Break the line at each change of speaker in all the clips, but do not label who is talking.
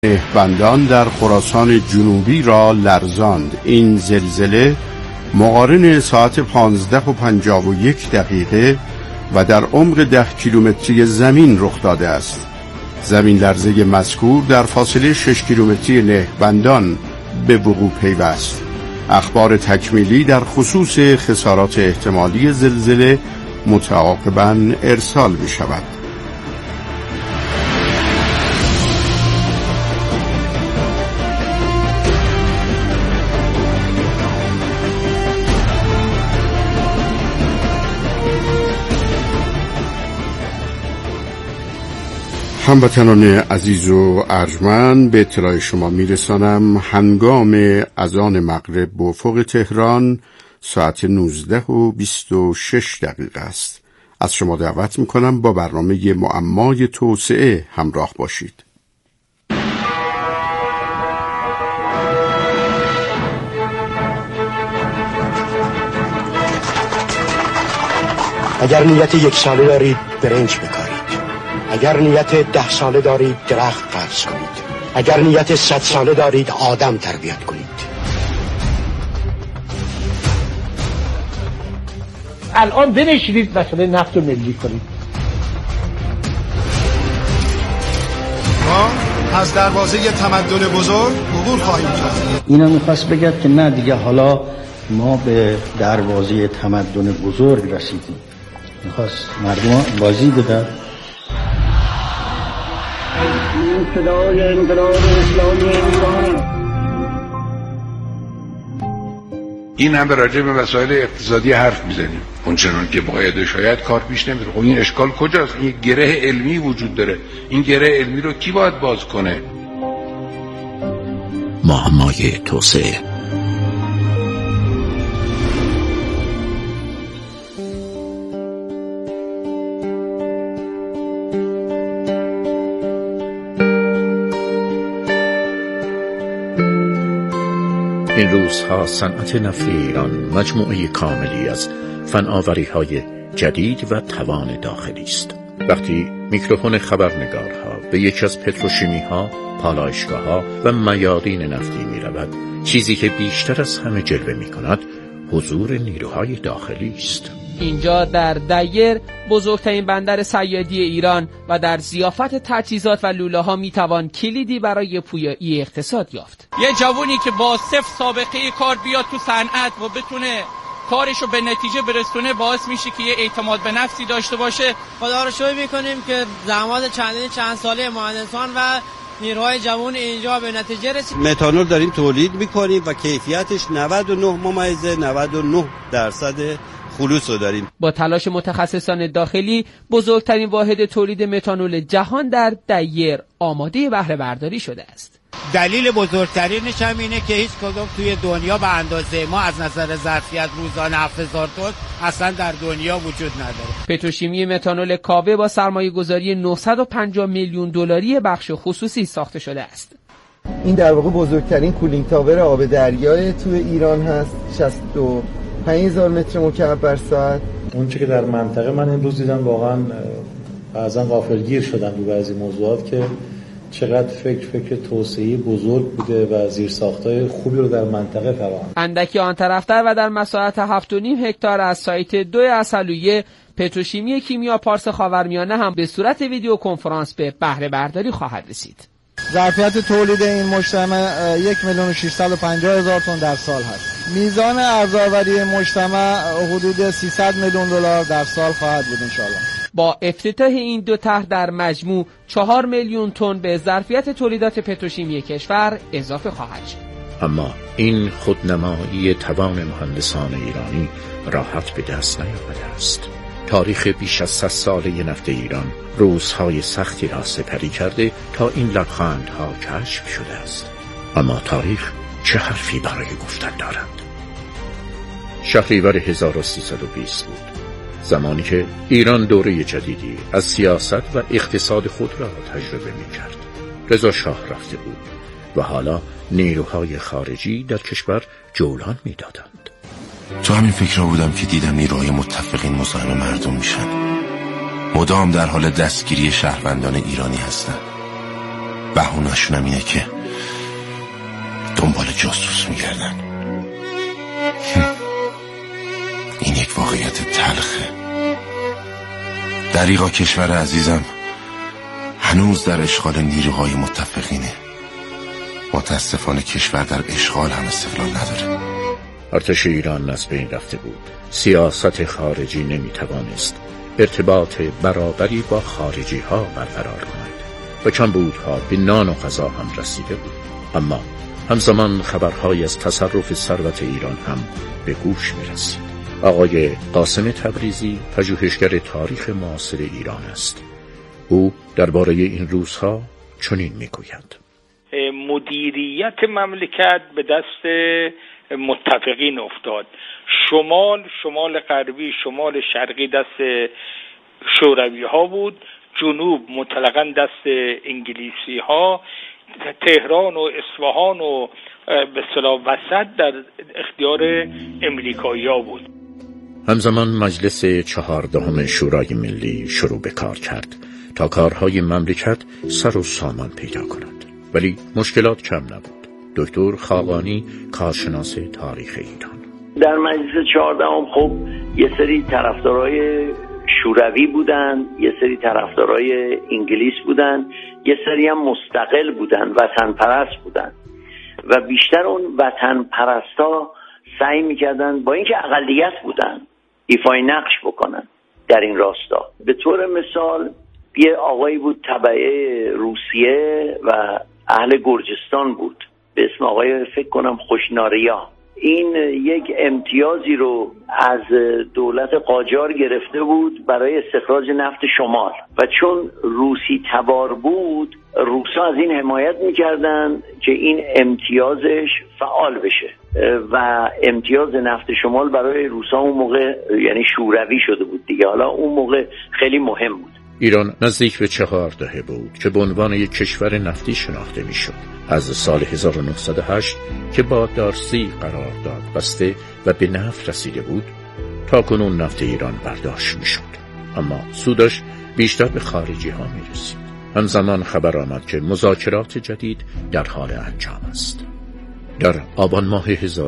نهبندان در خراسان جنوبی را لرزاند. این زلزله مقارن ساعت 15:51 و در عمق 10 کیلومتری زمین رخ داده است. زمین لرزه مذکور در فاصله 6 کیلومتری نهبندان به وقوع پیوست. اخبار تکمیلی در خصوص خسارات احتمالی زلزله متعاقباً ارسال می شود. هموطنان عزیز و ارجمند، به اطلاع شما میرسانم هنگام اذان مغرب به افق تهران ساعت 19:26 است. از شما دعوت میکنم با برنامه معمای توسعه همراه باشید.
اگر نیت 1 ساله دارید برنج بکارید، اگر نیت 10 ساله دارید درخت قرض کنید، اگر نیت 100 ساله دارید آدم تربیت کنید.
الان بنشینید مسئله نفت رو ملی کنید.
ما از دروازه تمدن بزرگ عبور خواهیم کرد.
اینا میخواست بگه که نه دیگه، حالا ما به دروازه تمدن بزرگ رسیدیم. میخواست مردم بازی بدن.
صدای انقلاب اسلامی ایران.
این هم راجع به مسائل اقتصادی حرف میزنیم اونچنان که باید، شاید کار پیش نمیره. خب این اشکال کجاست؟ این گره علمی وجود داره. این گره علمی رو کی باید باز کنه؟
معمای توسعه. این روزها صنعت نفت ایران مجموعه کاملی از فناوری‌های جدید و توان داخلی است. وقتی میکروفون خبرنگارها به یکی از پتروشیمی‌ها، پالایشگاه‌ها و میادین نفتی می‌رود، چیزی که بیشتر از همه جلوه می‌کند حضور نیروهای داخلی است.
اینجا در دیر، بزرگترین بندر صیادی ایران، و در ضیافت تجهیزات و لوله‌ها میتوان کلیدی برای پویایی اقتصاد یافت.
یه جوونی که با صفر سابقه کار بیاد تو صنعت و بتونه کارشو به نتیجه برسونه، باعث میشه که یه اعتماد به نفسی داشته باشه.
خدا رو شکر میکنیم که زحمات چند ساله مهندسان و نیروهای جوان اینجا به نتیجه رسید.
متانول داریم تولید میکنیم و کیفیتش 99.9% خلوص رو داریم.
با تلاش متخصصان داخلی، بزرگترین واحد تولید متانول جهان در دیر آماده بهره برداری شده است.
دلیل بزرگترینش هم اینه که هیچ کدوم توی دنیا به اندازه ما از نظر ظرفیت روزانه 7000 تن اصلا در دنیا وجود نداره.
پتروشیمی متانول کاوه با سرمایه‌گذاری 950 میلیون دلاری بخش خصوصی ساخته شده است.
این در واقع بزرگترین کولینگ تاور آب دریای توی ایران هست. 65,000 متر مکعب بر ساعت.
اون چیزی که در منطقه من امروز دیدم واقعا بعضا غافلگیر شدم رو بعضی موضوعات که چقدر فکر توسعه‌ای بزرگ بوده و زیرساخت‌های خوبی رو در منطقه فراهم.
اندکی آن طرفتر و در مساحت 7.5 هکتار از سایت 2 عسلویه، پتروشیمی کیمیا پارس خاورمیانه هم به صورت ویدیو کنفرانس به بهره برداری خواهد رسید.
ظرفیت تولید این مجتمع 1,650,000 تن در سال هست. میزان ارزآوری مجتمع حدود 300 میلیون دلار در سال خواهد بود انشالله.
با افتتاح این دو طرح در مجموع 4 میلیون تن به ظرفیت تولیدات پتروشیمی کشور اضافه خواهد شد.
اما این خودنمایی توان مهندسان ایرانی راحت به دست نیامده است. تاریخ بیش از 100 ساله نفت ایران روزهای سختی را سپری کرده تا این لبخندها کشف شده است. اما تاریخ چه حرفی برای گفتن دارد؟ شهریور 1320 بود، زمانی که ایران دوره جدیدی از سیاست و اقتصاد خود را تجربه می کرد. رضا شاه رفته بود و حالا نیروهای خارجی در کشور جولان می دادند.
تو همین فکر را بودم که دیدم نیروهای متفقین مزاحم مردم میشن، مدام در حال دستگیری شهروندان ایرانی هستند. بهونه‌شونم اینه که دنبال جاسوس میگردن. این یک واقعیت تلخه. دریغا کشور عزیزم هنوز در اشغال نیروهای متفقینه. متاسفانه کشور در اشغال هم استقلال نداره.
ارتش ایران از بین رفته بود. سیاست خارجی نمیتوانست ارتباط برابری با خارجی ها برقرار کند و کمبودها به نان و غذا هم رسیده بود. اما همزمان خبرهای از تصرف ثروت ایران هم به گوش می رسید. آقای قاسم تبریزی پژوهشگر تاریخ معاصر ایران است. او درباره این روزها چنین می گوید:
مدیریت مملکت به دست متفقین افتاد. شمال غربی، شمال شرقی دست شوروی ها بود، جنوب مطلقاً دست انگلیسی ها، تهران و اصفهان و به اصطلاح وسط در اختیار امریکایی ها بود.
همزمان مجلس 14 شورای ملی شروع به کار کرد تا کارهای مملکت سر و سامان پیدا کند، ولی مشکلات کم نبود. دکتر خاقانی، کارشناس تاریخ ایران:
در مجلس 14 خب یه سری طرفدارای شوروی بودن، یه سری طرفدارای انگلیس بودن، یه سری هم مستقل بودن، وطن پرست بودن و بیشتر اون وطن پرستا سعی میکردن با اینکه اقلیت بودن ایفای نقش بکنن در این راستا. به طور مثال یه آقایی بود تبعه روسیه و اهل گرجستان بود به اسم آقای فکر کنم خوشناریا. این یک امتیازی رو از دولت قاجار گرفته بود برای استخراج نفت شمال و چون روسی تبار بود روسا از این حمایت میکردن که این امتیازش فعال بشه و امتیاز نفت شمال برای روسا اون موقع یعنی شوروی شده بود دیگه. حالا اون موقع خیلی مهم بود.
ایران نزدیک به 4 دهه بود که به عنوان یک کشور نفتی شناخته میشد. از سال 1908 که با دارسی قرارداد بسته و به نفت رسیده بود تا کنون نفت ایران برداشت میشد، اما سودش بیشتر به خارجی ها میرسید. همزمان خبر آمد که مذاکرات جدید در حال انجام است. در آبان ماه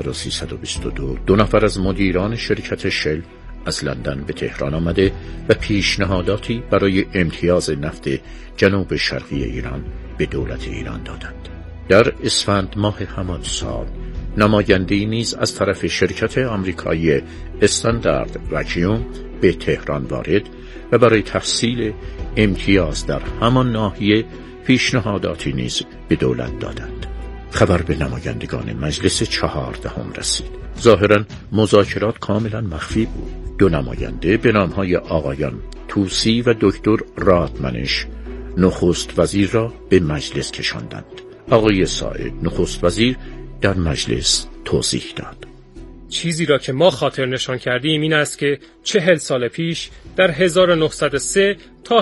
1322 2 نفر از مدیران شرکت شل از لندن به تهران آمده و پیشنهاداتی برای امتیاز نفت جنوب شرقی ایران به دولت ایران دادند. در اسفند ماه همان سال نماینده‌ای نیز از طرف شرکت آمریکایی استاندارد واکیوم به تهران وارد و برای تحصیل امتیاز در همان ناحیه پیشنهاداتی نیز به دولت دادند. خبر به نمایندگان مجلس 14 رسید. ظاهراً مذاکرات کاملا مخفی بود. 2 نماینده به نامهای آقایان توسی و دکتر رادمنش نخست وزیر را به مجلس کشاندند. آقای ساعد نخست وزیر در مجلس توضیح داد:
چیزی را که ما خاطر نشان کردیم این است که 40 سال پیش در 1903 تا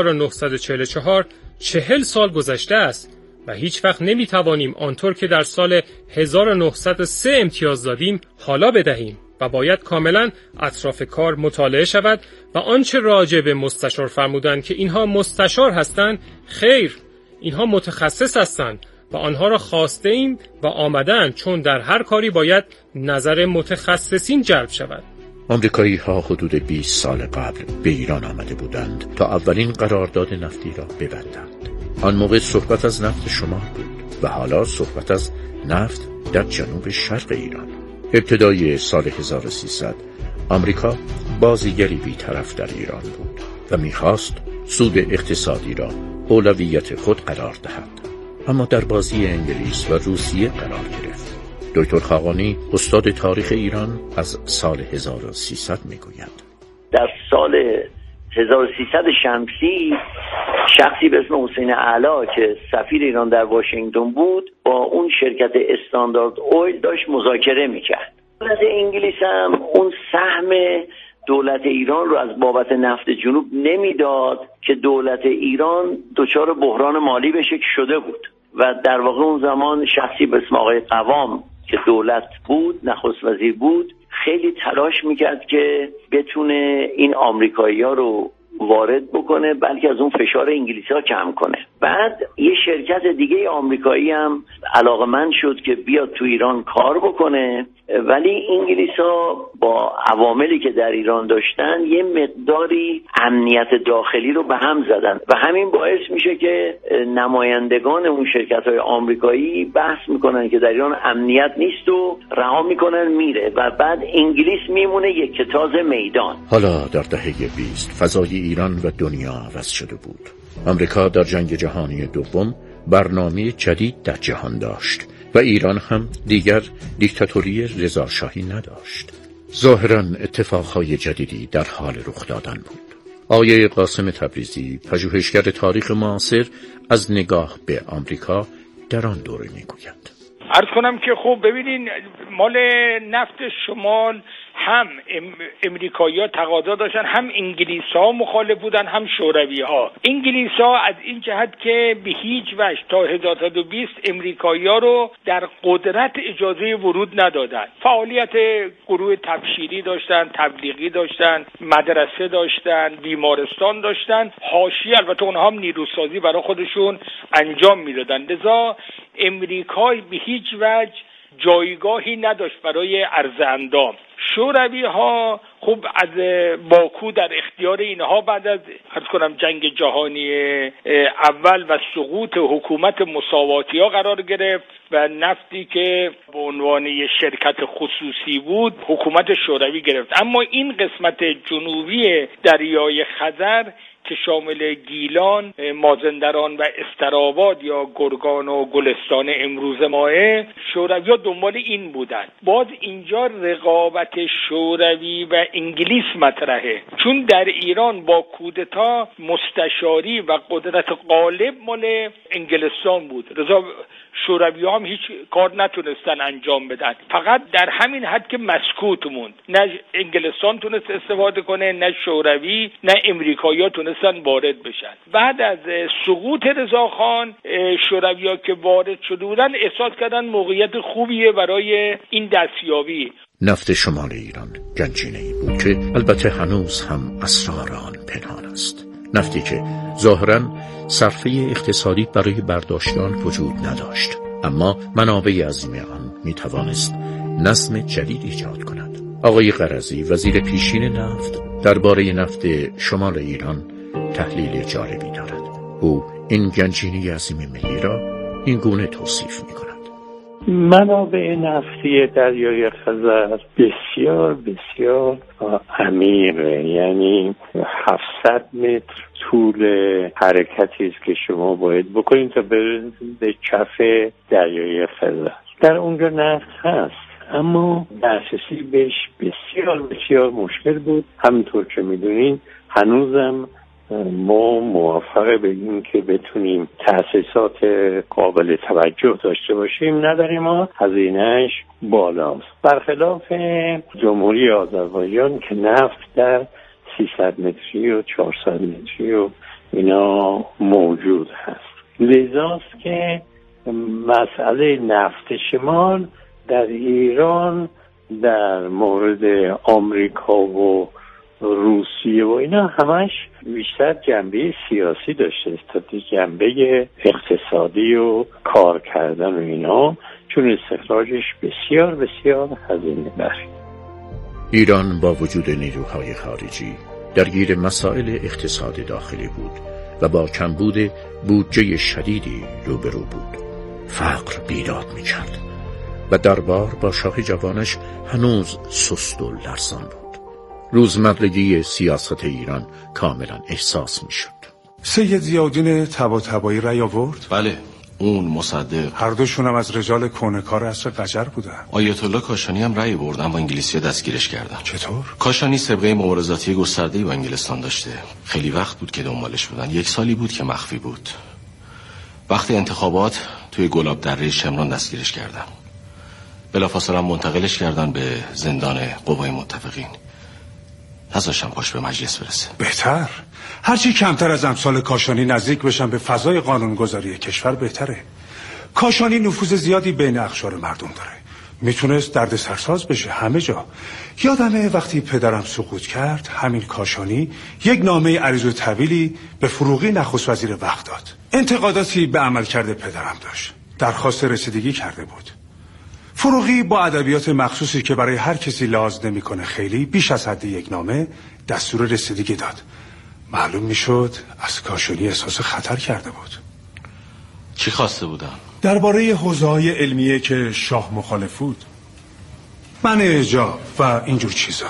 1944 40 سال گذشته است و هیچ وقت نمیتوانیم آنطور که در سال 1903 امتیاز دادیم حالا بدهیم و باید کاملا اطراف کار مطالعه شود و آنچه راجع به مستشار فرمودند که اینها مستشار هستند، خیر، اینها متخصص هستند و آنها را خواسته ایم و آمدن، چون در هر کاری باید نظر متخصصین جلب شود.
آمریکایی ها حدود 20 سال قبل به ایران آمده بودند تا اولین قرارداد نفتی را ببندند. آن موقع صحبت از نفت شمال بود و حالا صحبت از نفت در جنوب شرق ایران. ابتدای سال 1300 آمریکا بازیگری بی‌طرف در ایران بود و می‌خواست سود اقتصادی را اولویت خود قرار دهد، اما در بازی انگلیس و روسیه قرار گرفت. دکتر خاقانی استاد تاریخ ایران از سال 1300 میگوید:
در سال 1300 شمسی شخصی به اسم حسین اعلی که سفیر ایران در واشنگتن بود با اون شرکت استاندارد اویل داشت مذاکره میکرد. دولت انگلیس هم اون سهم دولت ایران رو از بابت نفت جنوب نمیداد که دولت ایران دچار بحران مالی بشه که شده بود و در واقع اون زمان شخصی به اسم آقای قوام که دولت بود، نخست وزیر بود، خیلی تلاش میکرد که بتونه این آمریکایی‌ها رو وارد بکنه بلکه از اون فشار انگلیسی‌ها کم کنه. بعد یه شرکت دیگه آمریکایی هم علاقمند شد که بیاد تو ایران کار بکنه، ولی انگلیس‌ها با عواملی که در ایران داشتن یه مقداری امنیت داخلی رو به هم زدن و همین باعث میشه که نمایندگان اون شرکت‌های آمریکایی بحث میکنن که در ایران امنیت نیست و رها میکنن میره و بعد انگلیس میمونه یک کتاز میدان.
حالا در دهه 20 فضای ایران و دنیا عوض شده بود. آمریکا در جنگ جهانی دوم برنامه جدید در جهان داشت و ایران هم دیگر دیکتاتوری رضاشاهی نداشت. ظاهراً اتفاقهای جدیدی در حال رخ دادن بود. آقای قاسم تبریزی، پژوهشگر تاریخ معاصر، از نگاه به آمریکا در آن دوره میگوید.
عرض کنم که خب ببینین، مال نفت شمال هم امریکایی‌ها تقاضا داشتن، هم انگلیس‌ها مخالف بودن، هم شوروی‌ها. انگلیس‌ها از این جهت که به هیچ وجه تا 1920 امریکایی‌ها رو در قدرت اجازه ورود ندادن. فعالیت گروه تبشیری داشتن، تبلیغی داشتن، مدرسه داشتن، بیمارستان داشتن، حاشیه البته اونها هم نیروسازی برای خودشون انجام میدادن. لذا امریکا به هیچ وجه جایگاهی نداشت برای عرض اندام. شوروی ها خب از باکو در اختیار اینها بعد از عرض کنم جنگ جهانی اول و سقوط حکومت مساواتی ها قرار گرفت و نفتی که به عنوان شرکت خصوصی بود حکومت شوروی گرفت. اما این قسمت جنوبی دریای خزر که شامل گیلان، مازندران و استرآباد یا گرگان و گلستان امروز ماه، شوروی‌ها دنبال این بودن. باز اینجا رقابت شوروی و انگلیس مطرحه، چون در ایران با کودتا مستشاری و قدرت غالب مال انگلستان بود. لذا شوروی‌ها هم هیچ کار نتونستن انجام بدن، فقط در همین حد که مسکوت موند. نه انگلستان تونست استفاده کنه، نه شوروی، نه امریکایی‌ها تونستن وارد بشن. بعد از سقوط رضاخان شوروی‌ها که وارد شده بودن احساس کردن موقعیت خوبیه برای این دستیابی.
نفت شمال ایران گنجینه‌ای بود که البته هنوز هم اسرار آن پنهان است. نفتی که ظاهراً صرفه اقتصادی برای برداشتن وجود نداشت، اما منابع عظیم آن میتوانست نظم جدید ایجاد کند. آقای قرضی، وزیر پیشین نفت، درباره نفت شمال ایران تحلیل جالبی دارد. او این گنجینه عظیم ملی را این گونه توصیف می‌کند.
منابع نفتی دریای خزر بسیار بسیار عمیقه، یعنی 700 متر طول حرکتی است که شما باید بکنید تا برسید به کف دریای خزر. در اونجا نفت هست، اما دسترسی بهش بسیار بسیار مشکل بود. همینطور که میدونین هنوزم ما موفق به این که بتونیم تأسیسات قابل توجه داشته باشیم نداریم، ما هزینه‌اش بالاست. برخلاف جمهوری آذربایجان که نفت در 300 متری و 400 متری و اینا موجود هست. لذاست که مسئله نفت شمال در ایران در مورد آمریکا و روسیه و اینا همش بیشتر جنبه سیاسی داشته تا جنبه اقتصادی و کار کردن و اینا، چون استخراجش بسیار بسیار هزینه بره.
ایران با وجود نیروهای خارجی درگیر مسائل اقتصاد داخلی بود و با کمبود بودجه شدیدی روبرو بود. فقر بیداد می‌کرد و دربار با شاه جوانش هنوز سست و لرزان بود. روزمرگی سیاست ایران کاملا احساس می‌شد.
سید ضیاءالدین طباطبایی رأی آورد؟
بله، اون مصدق.
هر دوشون هم از رجال کهنه‌کار عصر قجر بودن.
آیت الله کاشانی هم رأی برد، اما انگلیسی‌ها دستگیرش کردن.
چطور؟
کاشانی سابقه مبارزاتی گسترده‌ای با انگلستان داشته. خیلی وقت بود که دنبالش بودن. 1 سالی بود که مخفی بود. وقتی انتخابات توی گلاب دره شمران دستگیرش کردن. بلافاصله منتقلش کردن به زندان قوای متفقین. نذاشتم پاش به مجلس برسه.
بهتر. هرچی کمتر از امثال کاشانی نزدیک بشن به فضای قانونگذاری کشور بهتره. کاشانی نفوذ زیادی بین اقشار مردم داره. میتونست درد سرساز بشه همه جا. یادمه وقتی پدرم سقوط کرد همین کاشانی یک نامه عریض و طویلی به فروغی نخست وزیر وقت داد. انتقاداتی به عملکرد پدرم داشت. درخواست رسیدگی کرده بود. فروغی با ادبیات مخصوصی که برای هر کسی لحاظ نمی‌کنه خیلی بیش از حد یک نامه دستور رسیدگی داد. معلوم میشد از کاشانی احساس خطر کرده بود.
چی خواسته بودن؟
درباره حوزه‌های علمیه که شاه مخالف بود، منع حجاب و اینجور چیزا.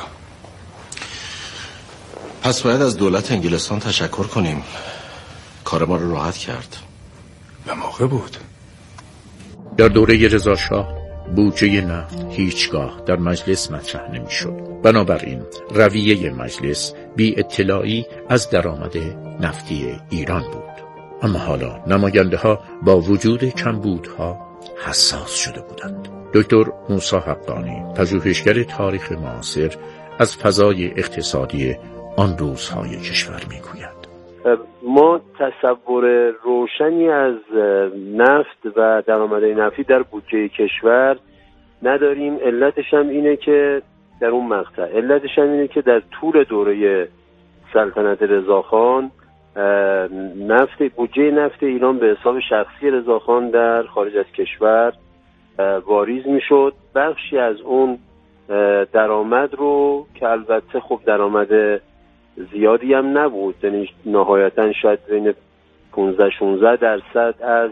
پس باید از دولت انگلستان تشکر کنیم، کار ما رو راحت کرد.
به موقع بود.
در دوره رضا شاه بودجه نفت هیچگاه در مجلس مطرح نمی‌شد. بنابراین رویه مجلس بی اطلاعی از درآمد نفتی ایران بود. اما حالا نماینده ها با وجود کمبودها حساس شده بودند. دکتر موسی حقانی، پژوهشگر تاریخ معاصر، از فضای اقتصادی آن روزهای کشور میگوید:
ما تصور روشنی از نفت و درآمد نفتی در بودجه کشور نداریم. علتش هم اینه که در اون مقطع در طول دوره سلطنت رضاخان بودجه نفت ایران به حساب شخصی رضاخان در خارج از کشور واریز میشد. بخشی از اون درآمد رو که البته خب درآمد زیادی هم نبود، یعنی نهایتا شاید بین 15-16% از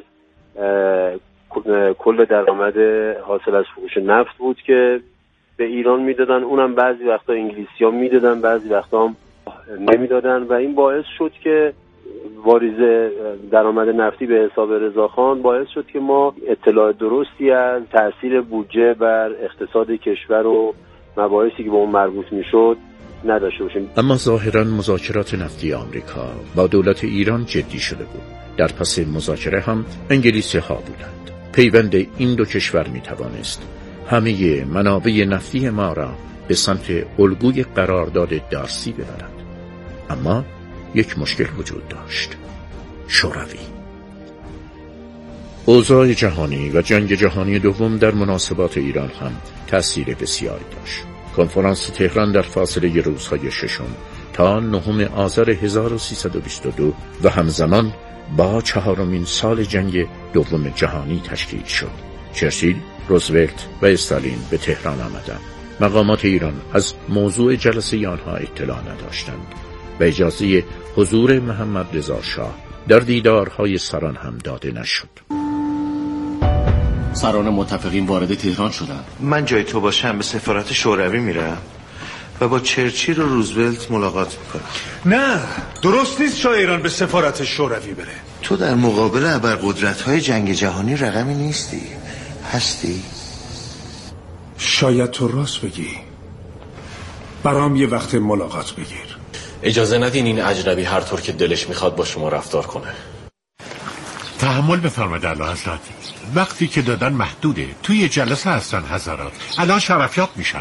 کل درآمد حاصل از فروش نفت بود که به ایران میدادن. اونم بعضی وقتا انگلیسی‌ها میدادن، بعضی وقتا هم نمیدادن و این باعث شد که واریز درآمد نفتی به حساب رضاخان باعث شد که ما اطلاع درستی از تأثیر بودجه بر اقتصاد کشور و مباحثی که به اون مربوط میشد نداشته باشیم.
اما ظاهراً مذاکرات نفتی آمریکا با دولت ایران جدی شده بود. در پس مذاکره هم انگلیسی ها بودند. پیوند این دو کشور می توانست همه منابع نفتی ما را به سمت الگوی قرارداد دارسی ببرد. اما یک مشکل وجود داشت: شوروی. اوضاع جهانی و جنگ جهانی دوم در مناسبات ایران هم تأثیر بسیاری داشت. کنفرانس تهران در فاصله روزهای 6 تا 9 آذر 1322 و همزمان با 4مین سال جنگ دوم جهانی تشکیل شد. چرچیل، روزولت و استالین به تهران آمدند. مقامات ایران از موضوع جلسه آنها اطلاع نداشتند و اجازه حضور محمد رضا شاه در دیدارهای سران هم داده نشد.
سران متفقین وارد تهران شدند.
من جای تو باشم به سفارت شوروی میرم و با چرچیل و روزولت ملاقات میکنم.
نه، درست نیست شاه ایران به سفارت شوروی بره.
تو در مقابل ابرقدرت‌های جنگ جهانی رقمی نیستی. هستی؟
شاید تو راست بگی. برام یه وقت ملاقات بگیر.
اجازه ندین این اجنبی هر طور که دلش میخواد با شما رفتار کنه.
تحمل بفرمایید اعلی حضرت. وقتی که دادن محدوده. توی جلسه هستن حضرات. الان شرفیاب میشن.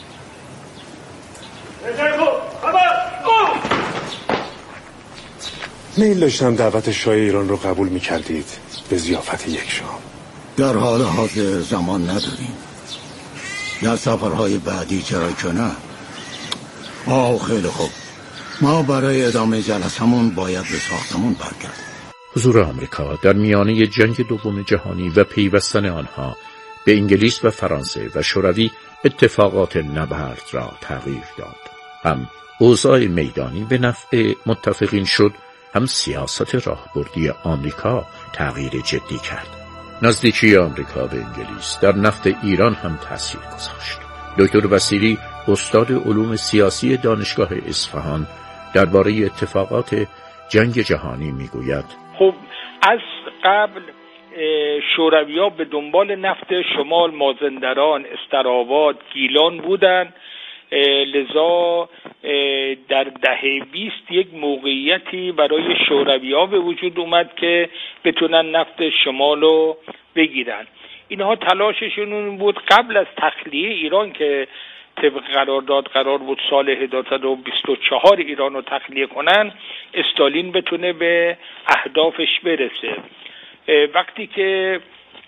میل داشتم دعوت شاه ایران رو قبول میکردید به ضیافت یک شام.
در حال حاضر زمان نداریم. در سفرهای بعدی چرا که نه. خیلی خوب. ما برای ادامه جلسمون باید به ساختمون برگردیم.
حضور آمریکا در میانه جنگ دوم جهانی و پیوستن آنها به انگلیس و فرانسه و شوروی اتفاقات نبرد را تغییر داد. هم اوضاع میدانی به نفع متفقین شد، هم سیاست راهبردی آمریکا تغییر جدی کرد. نزدیکی آمریکا به انگلیس در نفت ایران هم تأثیر گذاشت. دکتر وسیلی، استاد علوم سیاسی دانشگاه اصفهان، درباره اتفاقات جنگ جهانی میگوید:
خب از قبل شوروی‌ها به دنبال نفت شمال، مازندران، استرآباد، گیلان بودن. لذا در دهه 20 یک موقعیتی برای شوروی‌ها به وجود اومد که بتونن نفت شمال رو بگیرن. اینها تلاششون این بود قبل از تخلیه ایران که طبق قرارداد قرار بود سال 1924 ایران رو تخلیه کنن، استالین بتونه به اهدافش برسه. وقتی که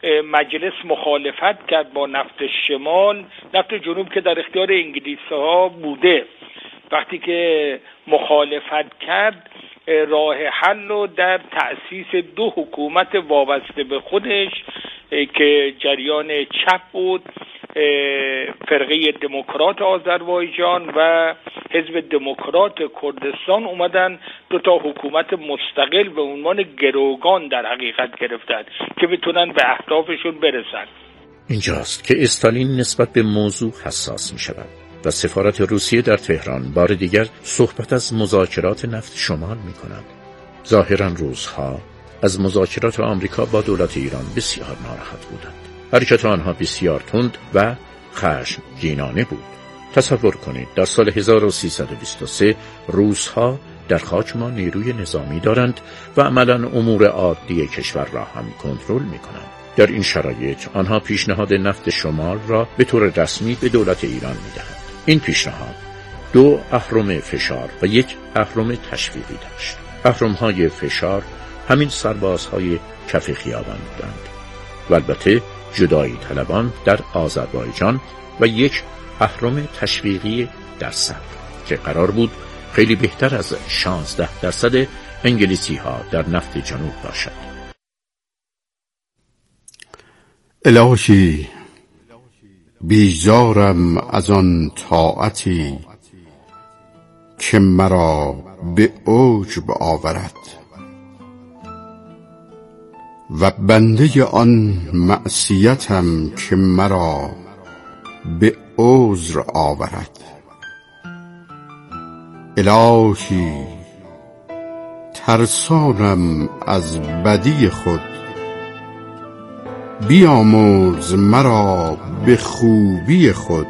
مجلس مخالفت کرد با نفت شمال، نفت جنوب که در اختیار انگلیس‌ها بوده، وقتی که مخالفت کرد راه حل رو در تأسیس 2 حکومت وابسته به خودش که جریان چپ بود، فرقه دموکرات آذربایجان و حزب دموکرات کردستان، اومدن 2 حکومت مستقل به عنوان گروگان در حقیقت گرفتن که بتونن به اهدافشون برسن.
اینجاست که استالین نسبت به موضوع حساس می شود و سفارت روسیه در تهران بار دیگر صحبت از مذاکرات نفت شمال می کند. ظاهراً روزها از مذاکرات آمریکا با دولت ایران بسیار ناراحت بودند. حرکت آنها بسیار تند و خشمگینانه بود. تصور کنید در سال 1323 روسها در خاک ما نیروی نظامی دارند و عملاً امور عادی کشور را هم کنترل می کنند. در این شرایط آنها پیشنهاد نفت شمال را به طور رسمی به دولت ایران می دهند. این پیشنهاد 2 اهرم فشار و 1 اهرم تشویقی داشت. اهرم‌های فشار همین سربازهای کف خیابان بودند و البته جدایی طلبان در آذربایجان و 1 اهرم تشویقی در صبر که قرار بود خیلی بهتر از 16% انگلیسی ها در نفت جنوب باشد.
الهی بیزارم از آن طاعتی که مرا به عجب آورد و بنده آن معصیتم که مرا به عذر آورد. الهی ترسانم از بدی خود، بیامرز مرا به خوبی خود.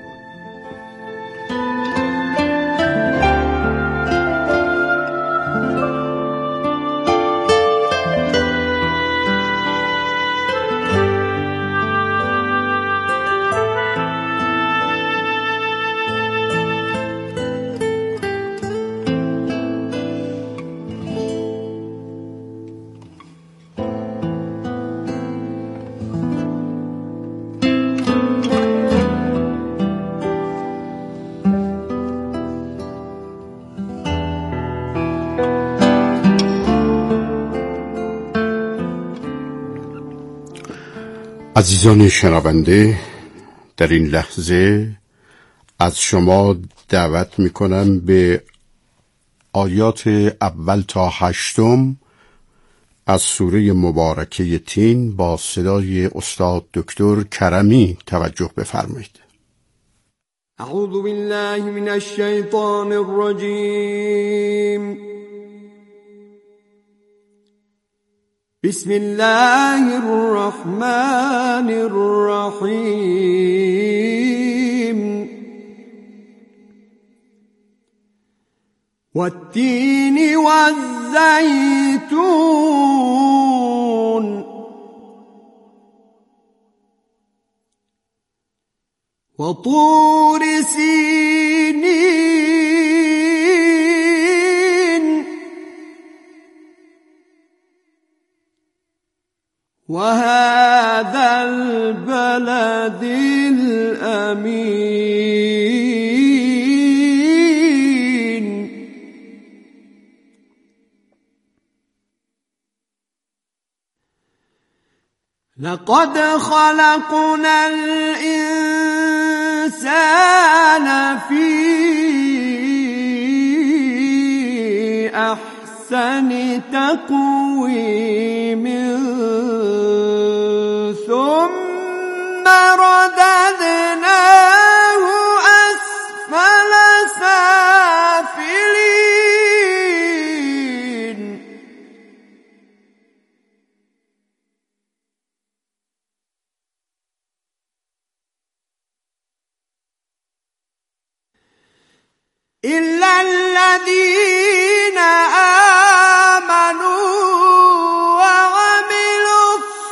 عزیزان شنونده، در این لحظه از شما دعوت میکنم به آیات اول تا 8 از سوره مبارکه تین با صدای استاد دکتر کرمی توجه بفرمایید.
اعوذ بالله من الشیطان الرجیم. بسم الله الرحمن الرحیم. والتین والزیتون وطور سینین وهذا البلد الأمين. لقد خلقنا الإنسان في أحسن تقويم ثم رددناه أسفل سافلين. إلا الذين آمنوا وعملوا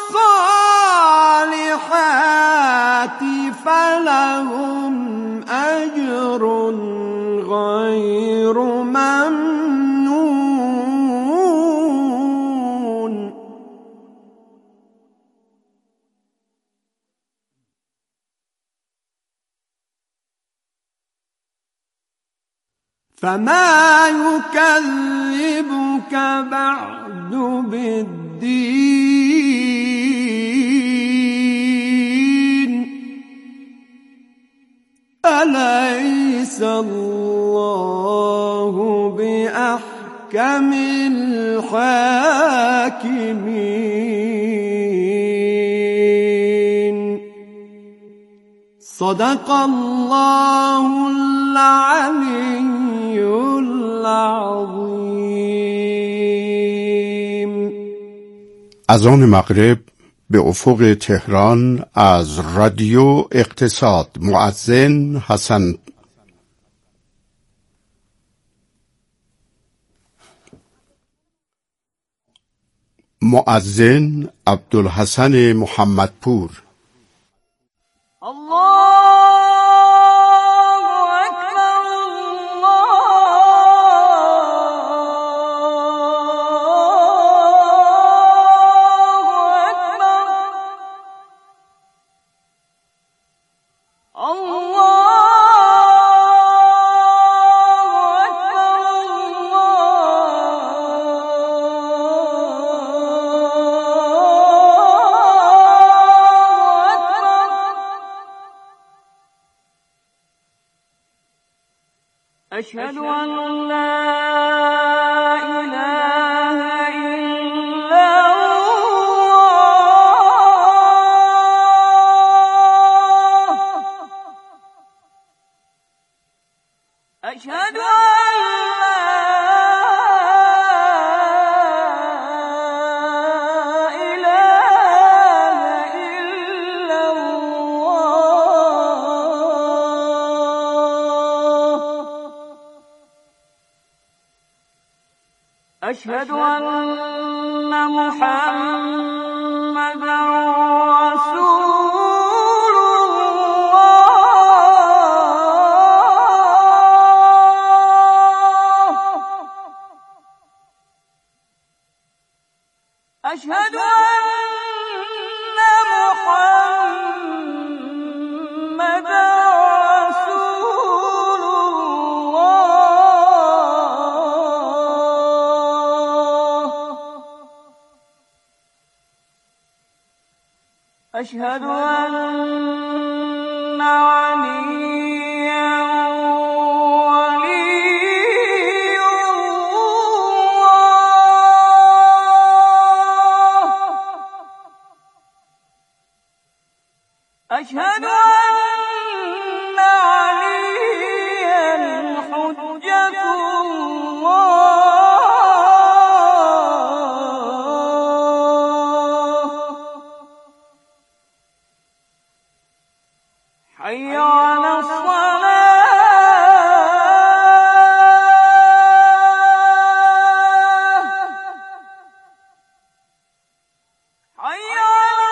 الصالحات فلهم أجر غير ممنون. فما يكذبك بعد بالدين أليس الله بأحكم الحاكمين صدق الله العلي العظیم.
اذان مغرب به افق تهران از رادیو اقتصاد. مؤذن حسن عبدالحسن محمدپور.
أشهد أن لا إله إلا الله أشهد أشهد أن محمدا رسول الله أشهد أن محمدا أشهد أن عليا ولي الله أشهد أن عليا حجة الله حي على الصلاة حي على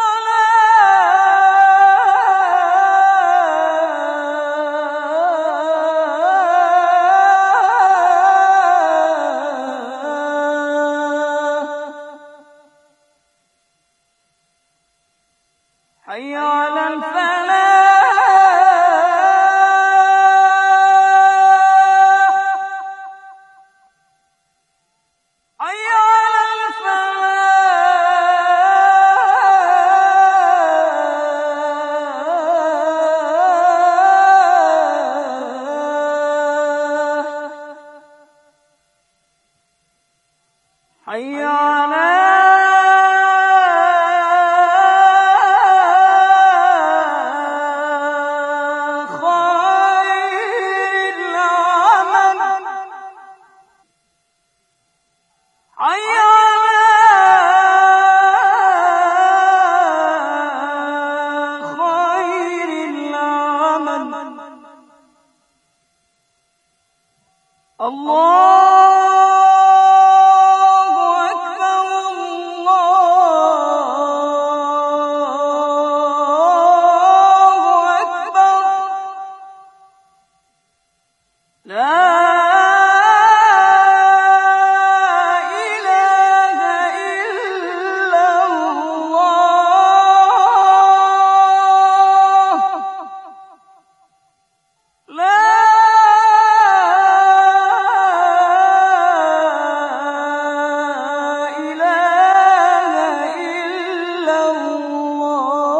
الصلاة حي على الفلاح حي على خير العمل حي على خير العمل الله